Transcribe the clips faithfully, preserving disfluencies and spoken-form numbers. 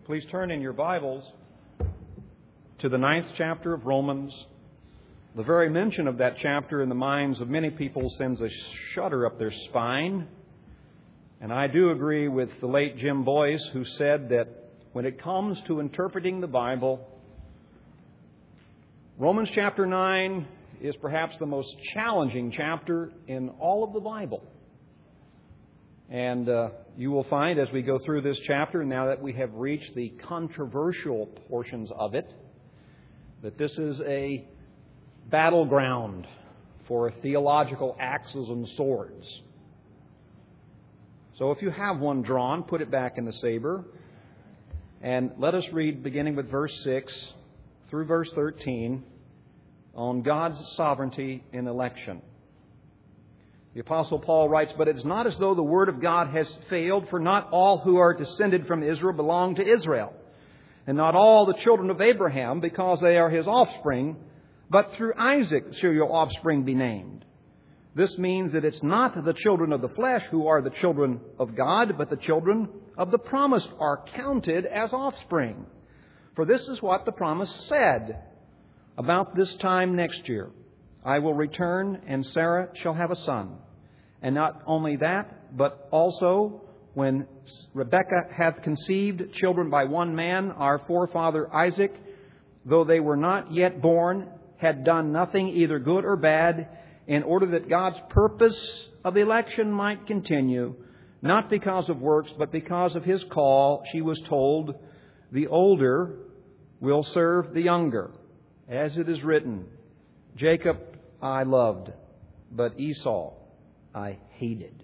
Please turn in your Bibles to the ninth chapter of Romans. The very mention of that chapter in the minds of many people sends a shudder up their spine. And I do agree with the late Jim Boyce, who said that when it comes to interpreting the Bible, Romans chapter nine is perhaps the most challenging chapter in all of the Bible. And uh, you will find as we go through this chapter, now that we have reached the controversial portions of it, that this is a battleground for theological axes and swords. So if you have one drawn, put it back in the saber. And let us read beginning with verse six through verse thirteen on God's sovereignty in election. The Apostle Paul writes, "But it is not as though the word of God has failed, for not all who are descended from Israel belong to Israel, and not all the children of Abraham, because they are his offspring, but through Isaac shall your offspring be named. This means that it's not the children of the flesh who are the children of God, but the children of the promise are counted as offspring. For this is what the promise said, about this time next year, I will return, and Sarah shall have a son. And not only that, but also when Rebekah hath conceived children by one man, our forefather Isaac, though they were not yet born, had done nothing either good or bad, in order that God's purpose of election might continue, not because of works, but because of his call. She was told, the older will serve the younger. As it is written, Jacob I loved, but Esau I hated."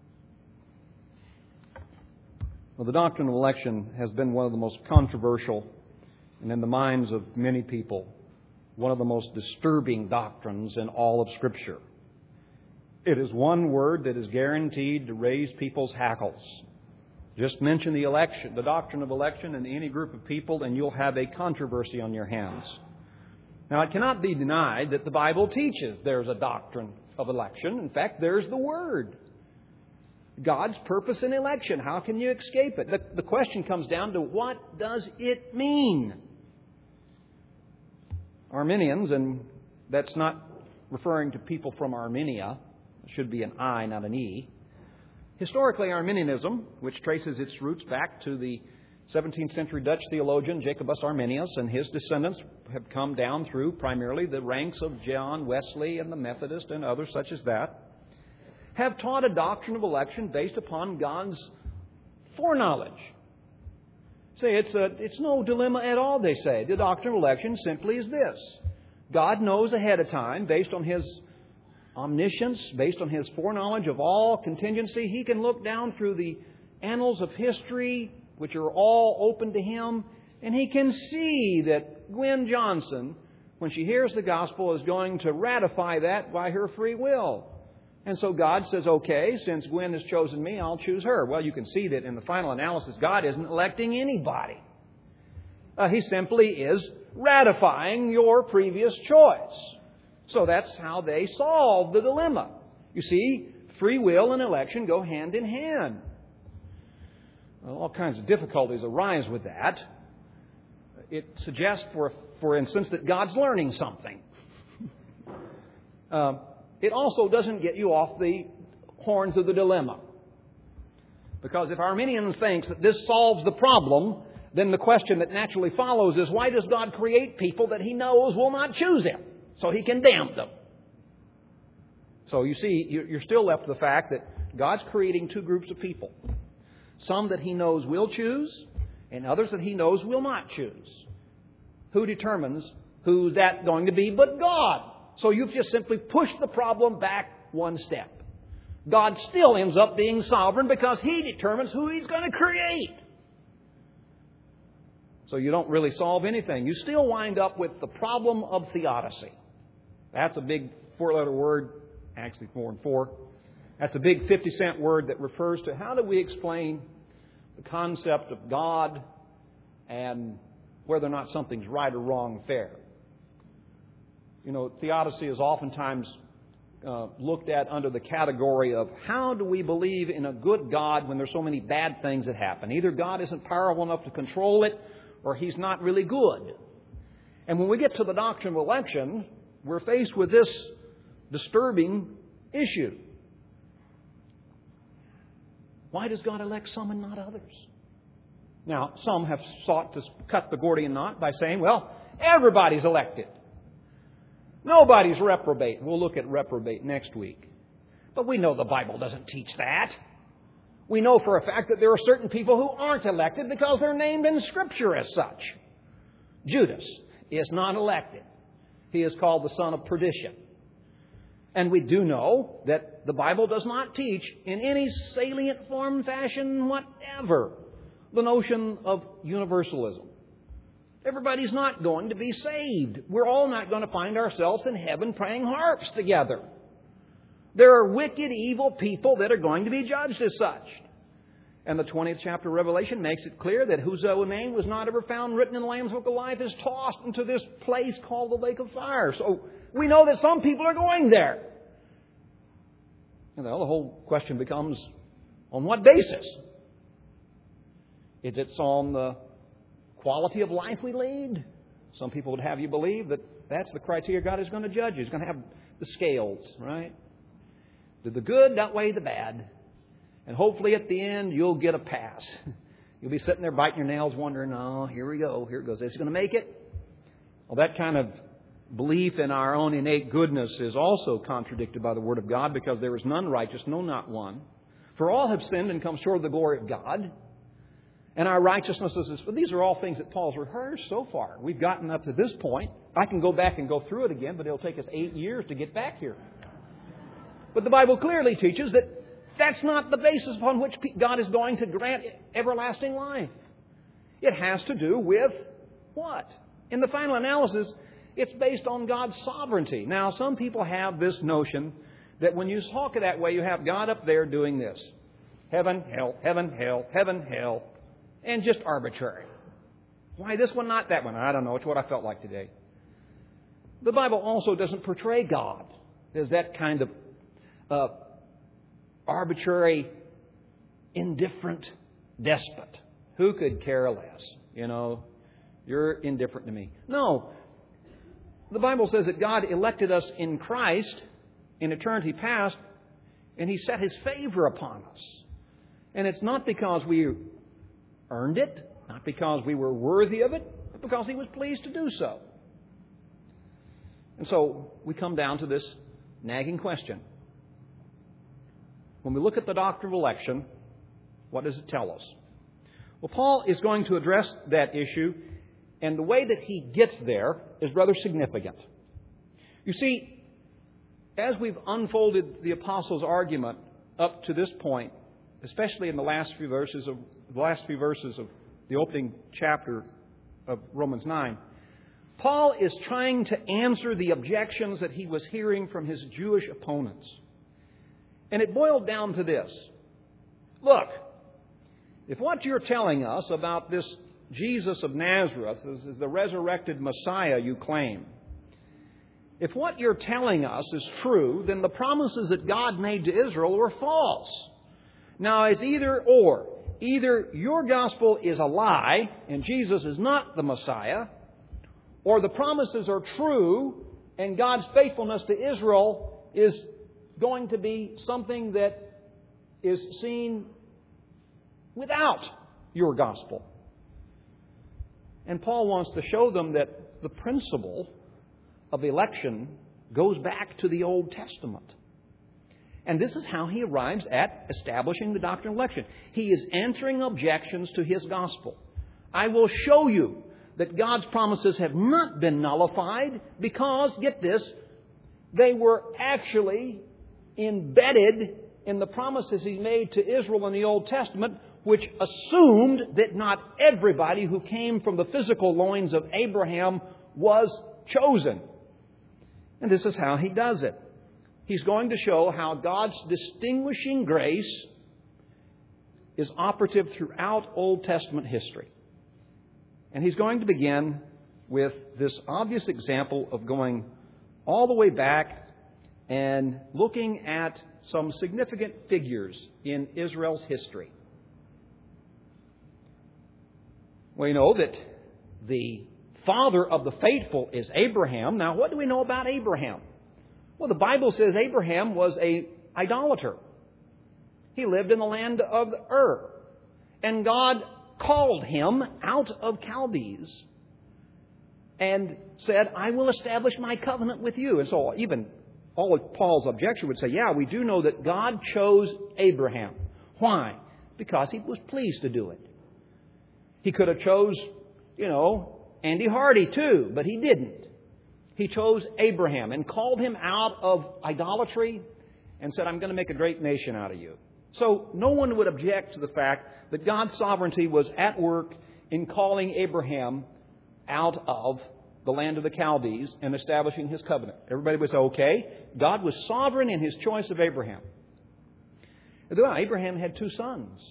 Well, the doctrine of election has been one of the most controversial, and in the minds of many people, one of the most disturbing doctrines in all of Scripture. It is one word that is guaranteed to raise people's hackles. Just mention the election, the doctrine of election in any group of people, and you'll have a controversy on your hands. Now, it cannot be denied that the Bible teaches there's a doctrine of election. In fact, there's the Word. God's purpose in election. How can you escape it? The, the question comes down to, what does it mean? Arminians, and that's not referring to people from Armenia. It should be an I, not an E. Historically, Arminianism, which traces its roots back to the seventeenth century Dutch theologian Jacobus Arminius, and his descendants have come down through primarily the ranks of John Wesley and the Methodist and others such as that, have taught a doctrine of election based upon God's foreknowledge. Say it's a, it's no dilemma at all, they say. The doctrine of election simply is this. God knows ahead of time, based on His omniscience, based on His foreknowledge of all contingency. He can look down through the annals of history, which are all open to Him, and He can see that Gwen Johnson, when she hears the gospel, is going to ratify that by her free will. And so God says, okay, since Gwen has chosen me, I'll choose her. Well, you can see that in the final analysis, God isn't electing anybody. Uh, he simply is ratifying your previous choice. So that's how they solve the dilemma. You see, free will and election go hand in hand. Well, all kinds of difficulties arise with that. It suggests, for for instance, that God's learning something. uh, it also doesn't get you off the horns of the dilemma. Because if Arminians think that this solves the problem, then the question that naturally follows is, why does God create people that He knows will not choose Him? So He can damn them. So you see, you're still left with the fact that God's creating two groups of people. Some that He knows will choose, and others that He knows will not choose. Who determines who's that going to be but God? So you've just simply pushed the problem back one step. God still ends up being sovereign because He determines who He's going to create. So you don't really solve anything. You still wind up with the problem of theodicy. That's a big four-letter word, actually four and four. That's a big fifty-cent word that refers to how do we explain the concept of God and whether or not something's right or wrong, fair. You know, theodicy is oftentimes uh, looked at under the category of how do we believe in a good God when there's so many bad things that happen. Either God isn't powerful enough to control it, or He's not really good. And when we get to the doctrine of election, we're faced with this disturbing issue. Why does God elect some and not others? Now, some have sought to cut the Gordian knot by saying, well, everybody's elected. Nobody's reprobate. We'll look at reprobate next week. But we know the Bible doesn't teach that. We know for a fact that there are certain people who aren't elected because they're named in Scripture as such. Judas is not elected. He is called the son of perdition. And we do know that the Bible does not teach in any salient form, fashion, whatever, the notion of universalism. Everybody's not going to be saved. We're all not going to find ourselves in heaven playing harps together. There are wicked, evil people that are going to be judged as such. And the twentieth chapter of Revelation makes it clear that whoso name was not ever found written in the Lamb's Book of Life is tossed into this place called the lake of fire. So we know that some people are going there. You know, the whole question becomes, on what basis? Is it on the quality of life we lead? Some people would have you believe that that's the criteria God is going to judge. He's going to have the scales, right? Did the good outweigh the bad? And hopefully at the end you'll get a pass. You'll be sitting there biting your nails wondering, oh, here we go, here it goes. Is he going to make it? Well, that kind of belief in our own innate goodness is also contradicted by the Word of God, because there is none righteous, no, not one. For all have sinned and come short of the glory of God. And our righteousness is... But these are all things that Paul's rehearsed so far. We've gotten up to this point. I can go back and go through it again, but it'll take us eight years to get back here. But the Bible clearly teaches that that's not the basis upon which God is going to grant everlasting life. It has to do with what? In the final analysis, it's based on God's sovereignty. Now, some people have this notion that when you talk it that way, you have God up there doing this. Heaven, hell, heaven, hell, heaven, hell. And just arbitrary. Why this one, not that one? I don't know. It's what I felt like today. The Bible also doesn't portray God as that kind of uh, arbitrary, indifferent despot. Who could care less? You know, you're indifferent to me. No. The Bible says that God elected us in Christ in eternity past, and He set His favor upon us. And it's not because we earned it, not because we were worthy of it, but because He was pleased to do so. And so we come down to this nagging question. When we look at the doctrine of election, what does it tell us? Well, Paul is going to address that issue, and the way that he gets there is rather significant. You see, as we've unfolded the apostles' argument up to this point, especially in the last few verses of the last few verses of the opening chapter of Romans nine, Paul is trying to answer the objections that he was hearing from his Jewish opponents. And it boiled down to this. Look, if what you're telling us about this Jesus of Nazareth is the resurrected Messiah you claim, if what you're telling us is true, then the promises that God made to Israel were false. Now, it's either or. Either your gospel is a lie and Jesus is not the Messiah, or the promises are true and God's faithfulness to Israel is going to be something that is seen without your gospel. And Paul wants to show them that the principle of election goes back to the Old Testament. And this is how he arrives at establishing the doctrine of election. He is answering objections to his gospel. I will show you that God's promises have not been nullified because, get this, they were actually embedded in the promises He made to Israel in the Old Testament, which assumed that not everybody who came from the physical loins of Abraham was chosen. And this is how he does it. He's going to show how God's distinguishing grace is operative throughout Old Testament history. And he's going to begin with this obvious example of going all the way back and looking at some significant figures in Israel's history. We know that the father of the faithful is Abraham. Now, what do we know about Abraham? Well, the Bible says Abraham was an idolater. He lived in the land of Ur. And God called him out of Chaldees and said, I will establish my covenant with you. And so even all of Paul's objection would say, yeah, we do know that God chose Abraham. Why? Because He was pleased to do it. He could have chose, you know, Andy Hardy too, but He didn't. He chose Abraham and called him out of idolatry and said, I'm going to make a great nation out of you. So no one would object to the fact that God's sovereignty was at work in calling Abraham out of the land of the Chaldees and establishing His covenant. Everybody would say, okay, God was sovereign in His choice of Abraham. Well, Abraham had two sons,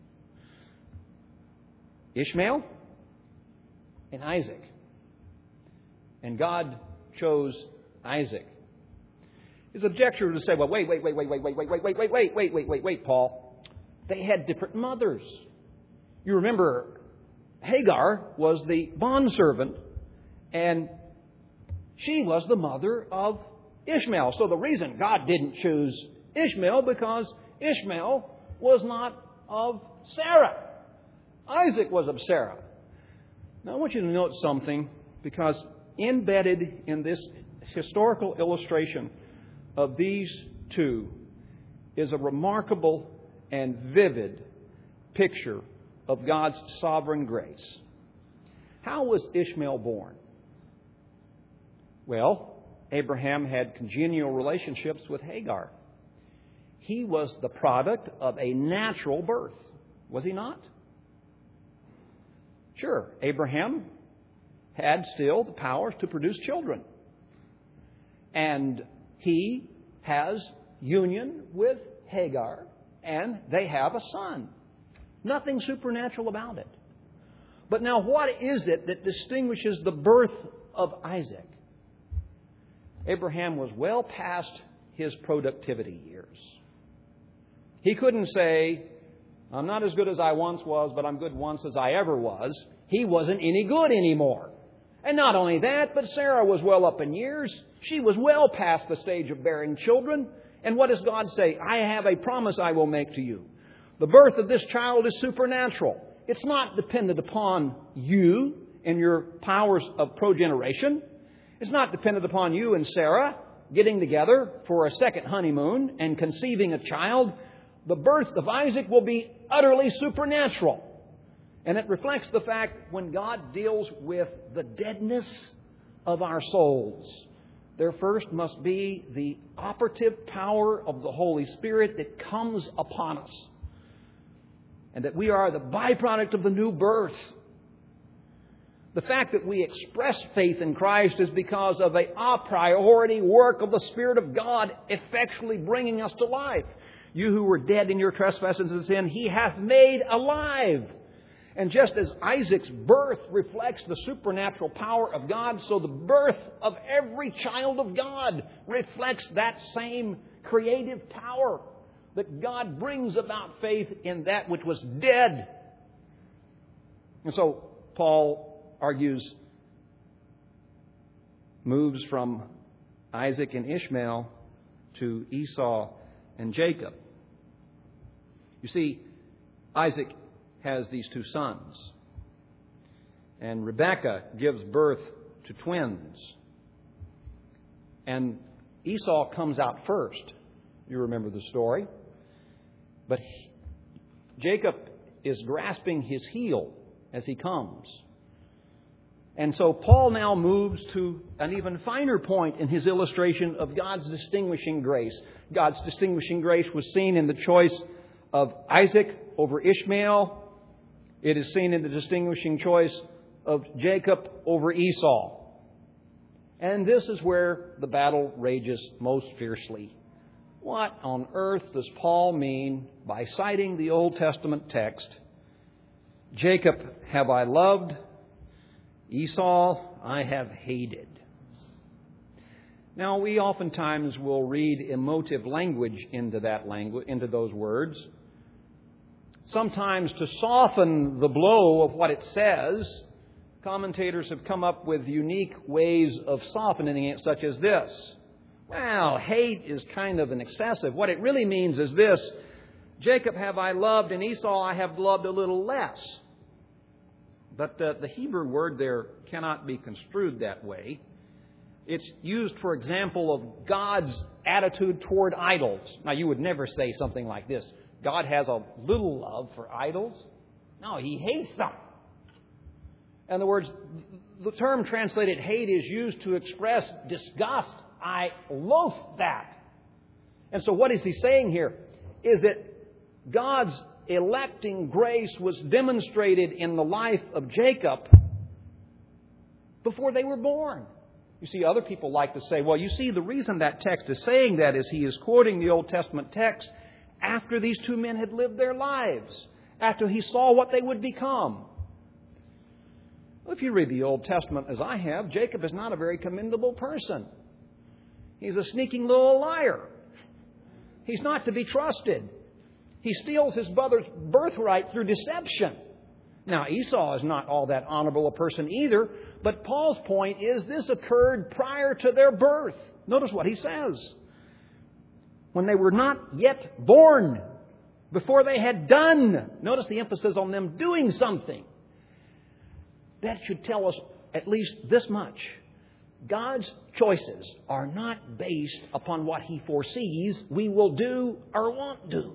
Ishmael and Isaac. And God chose Isaac. His objector would say, well, wait, wait, wait, wait, wait, wait, wait, wait, wait, wait, wait, wait, wait, wait, wait, Paul. They had different mothers. You remember, Hagar was the bondservant, and she was the mother of Ishmael. So the reason God didn't choose Ishmael, because Ishmael was not of Sarah. Isaac was of Sarah. Now I want you to note something, because embedded in this historical illustration of these two is a remarkable and vivid picture of God's sovereign grace. How was Ishmael born? Well, Abraham had congenial relationships with Hagar. He was the product of a natural birth, was he not? Sure, Abraham had still the powers to produce children. And he has union with Hagar, and they have a son. Nothing supernatural about it. But now what is it that distinguishes the birth of Isaac? Abraham was well past his productivity years. He couldn't say, I'm not as good as I once was, but I'm good once as I ever was. He wasn't any good anymore. And not only that, but Sarah was well up in years. She was well past the stage of bearing children. And what does God say? I have a promise I will make to you. The birth of this child is supernatural. It's not dependent upon you and your powers of progeneration. It's not dependent upon you and Sarah getting together for a second honeymoon and conceiving a child. The birth of Isaac will be utterly supernatural. And it reflects the fact when God deals with the deadness of our souls, there first must be the operative power of the Holy Spirit that comes upon us. And that we are the byproduct of the new birth. The fact that we express faith in Christ is because of a a priori work of the Spirit of God effectually bringing us to life. You who were dead in your trespasses and sin, He hath made alive. And just as Isaac's birth reflects the supernatural power of God, so the birth of every child of God reflects that same creative power that God brings about faith in that which was dead. And so Paul argues, moves from Isaac and Ishmael to Esau and Jacob. You see, Isaac has these two sons. And Rebekah gives birth to twins. And Esau comes out first. You remember the story. But he, Jacob is grasping his heel as he comes. And so Paul now moves to an even finer point in his illustration of God's distinguishing grace. God's distinguishing grace was seen in the choice of Isaac over Ishmael. It is seen in the distinguishing choice of Jacob over Esau. And this is where the battle rages most fiercely. What on earth does Paul mean by citing the Old Testament text, Jacob have I loved, Esau I have hated? Now, we oftentimes will read emotive language into that language, into those words, sometimes to soften the blow of what it says. Commentators have come up with unique ways of softening it, such as this. Well, hate is kind of an excessive. What it really means is this: Jacob have I loved, and Esau I have loved a little less. But uh, the Hebrew word there cannot be construed that way. It's used, for example, of God's attitude toward idols. Now, you would never say something like this: God has a little love for idols. No, He hates them. In other words, the term translated hate is used to express disgust. I loathe that. And so what is he saying here? Is that God's electing grace was demonstrated in the life of Jacob before they were born. You see, other people like to say, well, you see, the reason that text is saying that is he is quoting the Old Testament text after these two men had lived their lives, after he saw what they would become. Well, if you read the Old Testament as I have, Jacob is not a very commendable person. He's a sneaking little liar. He's not to be trusted. He steals his brother's birthright through deception. Now, Esau is not all that honorable a person either, but Paul's point is this occurred prior to their birth. Notice what he says. When they were not yet born, before they had done. Notice the emphasis on them doing something. That should tell us at least this much. God's choices are not based upon what He foresees we will do or won't do.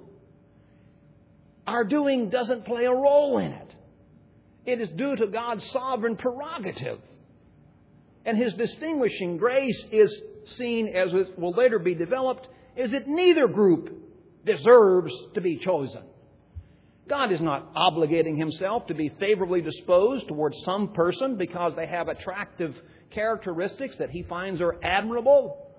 Our doing doesn't play a role in it. It is due to God's sovereign prerogative. And His distinguishing grace is seen, as it will later be developed, is that neither group deserves to be chosen. God is not obligating Himself to be favorably disposed towards some person because they have attractive characteristics that He finds are admirable.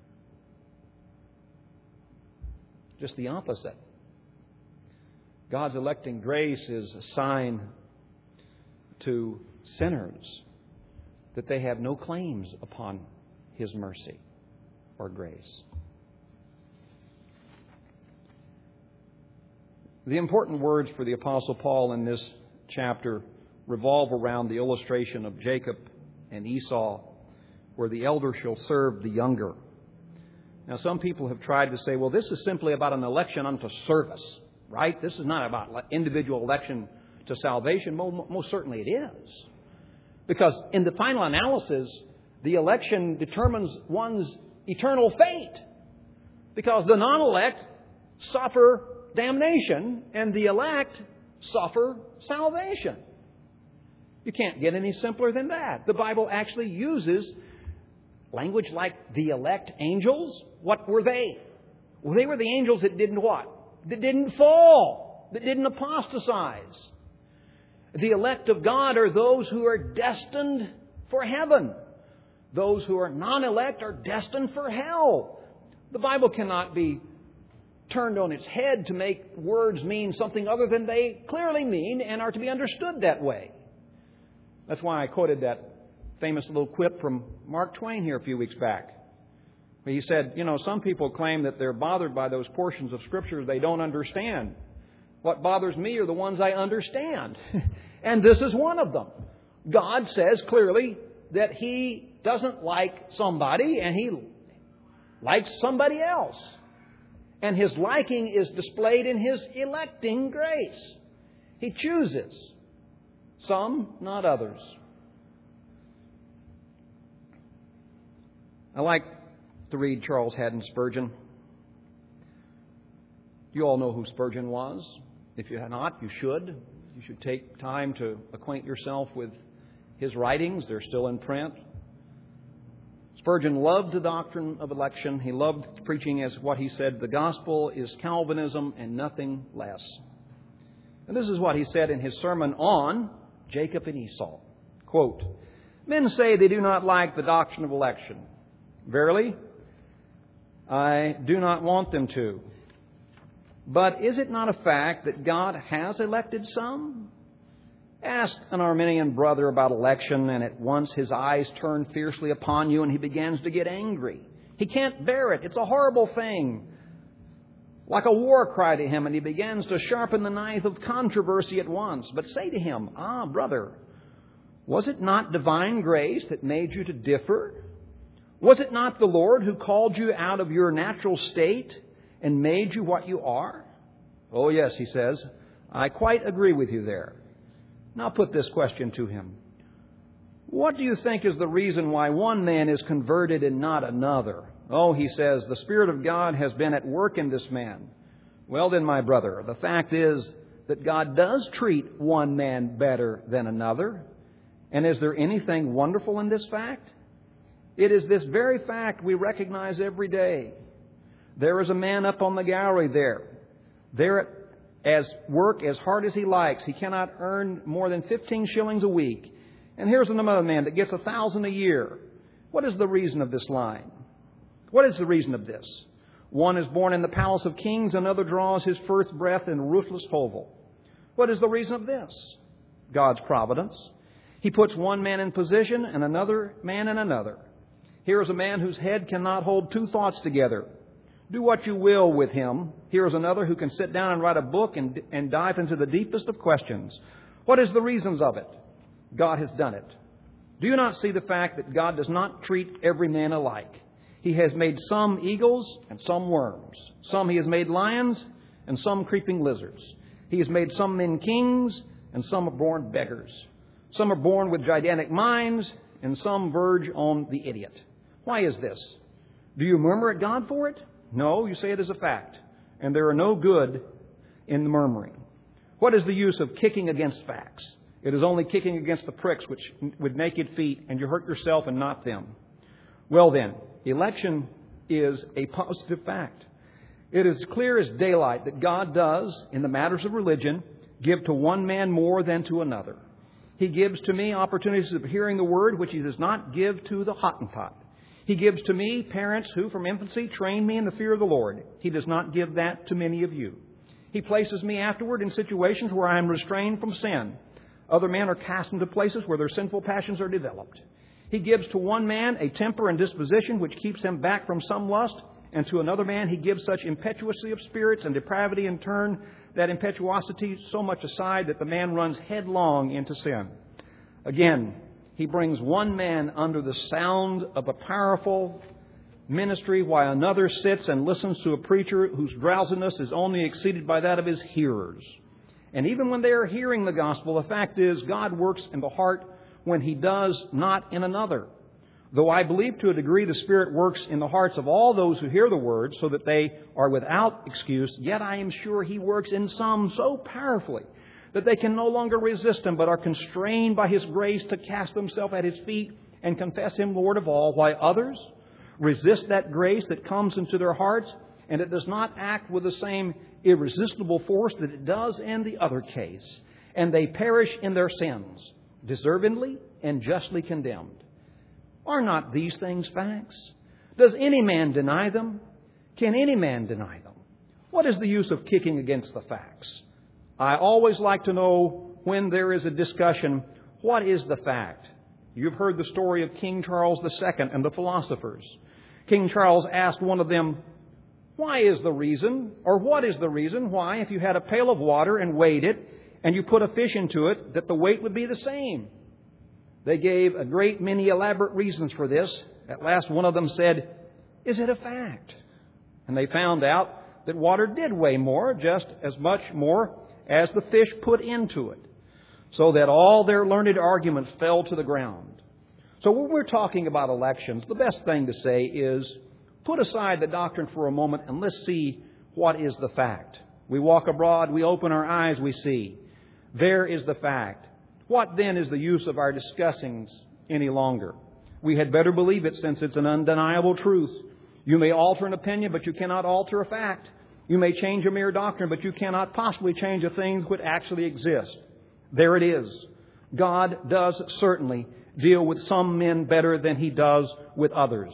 Just the opposite. God's electing grace is a sign to sinners that they have no claims upon His mercy or grace. The important words for the Apostle Paul in this chapter revolve around the illustration of Jacob and Esau, where the elder shall serve the younger. Now, some people have tried to say, well, this is simply about an election unto service, right? This is not about individual election to salvation. Most certainly it is. Because in the final analysis, the election determines one's eternal fate. Because the non-elect suffer damnation and the elect suffer salvation. You can't get any simpler than that. The Bible actually uses language like the elect angels. What were they? Well, they were the angels that didn't what? That didn't fall. That didn't apostatize. The elect of God are those who are destined for heaven. Those who are non-elect are destined for hell. The Bible cannot be turned on its head to make words mean something other than they clearly mean and are to be understood that way. That's why I quoted that famous little quip from Mark Twain here a few weeks back. He said, you know, some people claim that they're bothered by those portions of Scripture they don't understand. What bothers me are the ones I understand. And this is one of them. God says clearly that He doesn't like somebody and He likes somebody else. And His liking is displayed in His electing grace. He chooses some, not others. I like to read Charles Haddon Spurgeon. You all know who Spurgeon was. If you have not, you should. You should take time to acquaint yourself with his writings. They're still in print. Spurgeon loved the doctrine of election. He loved preaching as what he said, the gospel is Calvinism and nothing less. And this is what he said in his sermon on Jacob and Esau. Quote, men say they do not like the doctrine of election. Verily, I do not want them to. But is it not a fact that God has elected some? Ask an Arminian brother about election, and at once his eyes turn fiercely upon you and he begins to get angry. He can't bear it. It's a horrible thing. Like a war cry to him, and he begins to sharpen the knife of controversy at once. But say to him, "Ah, brother, was it not divine grace that made you to differ? Was it not the Lord who called you out of your natural state and made you what you are?" "Oh, yes," he says, "I quite agree with you there." Now put this question to him. "What do you think is the reason why one man is converted and not another?" "Oh," he says, "the Spirit of God has been at work in this man." Well then, my brother, the fact is that God does treat one man better than another. And is there anything wonderful in this fact? It is this very fact we recognize every day. There is a man up on the gallery there. There as work as hard as he likes. He cannot earn more than fifteen shillings a week. And here's another man that gets a thousand a year. What is the reason of this line? What is the reason of this? One is born in the palace of kings, another draws his first breath in roofless hovel. What is the reason of this? God's providence. He puts one man in position and another man in another. Here is a man whose head cannot hold two thoughts together. Do what you will with him. Here is another who can sit down and write a book and, and dive into the deepest of questions. What is the reasons of it? God has done it. Do you not see the fact that God does not treat every man alike? He has made some eagles and some worms. Some He has made lions and some creeping lizards. He has made some men kings and some are born beggars. Some are born with gigantic minds and some verge on the idiot. Why is this? Do you murmur at God for it? No, you say it is a fact. And there are no good in the murmuring. What is the use of kicking against facts? It is only kicking against the pricks which with naked feet, and you hurt yourself and not them. Well then, election is a positive fact. It is clear as daylight that God does, in the matters of religion, give to one man more than to another. He gives to me opportunities of hearing the Word which He does not give to the Hottentot. He gives to me parents who from infancy trained me in the fear of the Lord. He does not give that to many of you. He places me afterward in situations where I am restrained from sin. Other men are cast into places where their sinful passions are developed. He gives to one man a temper and disposition which keeps him back from some lust, and to another man He gives such impetuosity of spirits and depravity in turn, that impetuosity so much aside that the man runs headlong into sin. Again, He brings one man under the sound of a powerful ministry, while another sits and listens to a preacher whose drowsiness is only exceeded by that of his hearers. And even when they are hearing the gospel, the fact is God works in the heart when He does not in another. Though I believe to a degree the Spirit works in the hearts of all those who hear the word so that they are without excuse, yet I am sure He works in some so powerfully that they can no longer resist Him, but are constrained by His grace to cast themselves at His feet and confess Him Lord of all, while others resist that grace that comes into their hearts, and it does not act with the same irresistible force that it does in the other case. And they perish in their sins, deservedly and justly condemned. Are not these things facts? Does any man deny them? Can any man deny them? What is the use of kicking against the facts? I always like to know, when there is a discussion, what is the fact? You've heard the story of King Charles the Second and the philosophers. King Charles asked one of them, "Why is the reason, or what is the reason why, if you had a pail of water and weighed it, and you put a fish into it, that the weight would be the same?" They gave a great many elaborate reasons for this. At last one of them said, "Is it a fact?" And they found out that water did weigh more, just as much more as the fish put into it, so that all their learned arguments fell to the ground. So when we're talking about elections, the best thing to say is, put aside the doctrine for a moment and let's see what is the fact. We walk abroad, we open our eyes, we see. There is the fact. What then is the use of our discussings any longer? We had better believe it, since it's an undeniable truth. You may alter an opinion, but you cannot alter a fact. You may change a mere doctrine, but you cannot possibly change a thing which actually exists. There it is. God does certainly deal with some men better than He does with others.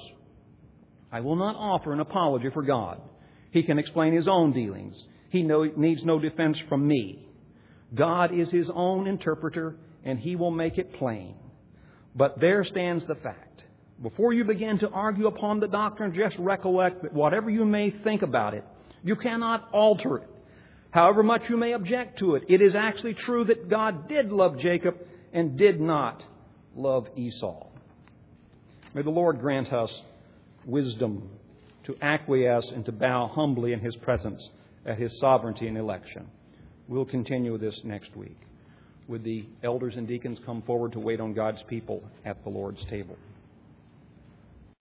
I will not offer an apology for God. He can explain His own dealings. He no, needs no defense from me. God is His own interpreter, and He will make it plain. But there stands the fact. Before you begin to argue upon the doctrine, just recollect that whatever you may think about it, you cannot alter it. However much you may object to it, it is actually true that God did love Jacob and did not love Esau. May the Lord grant us wisdom to acquiesce and to bow humbly in His presence at His sovereignty and election. We'll continue this next week. Would the elders and deacons come forward to wait on God's people at the Lord's table?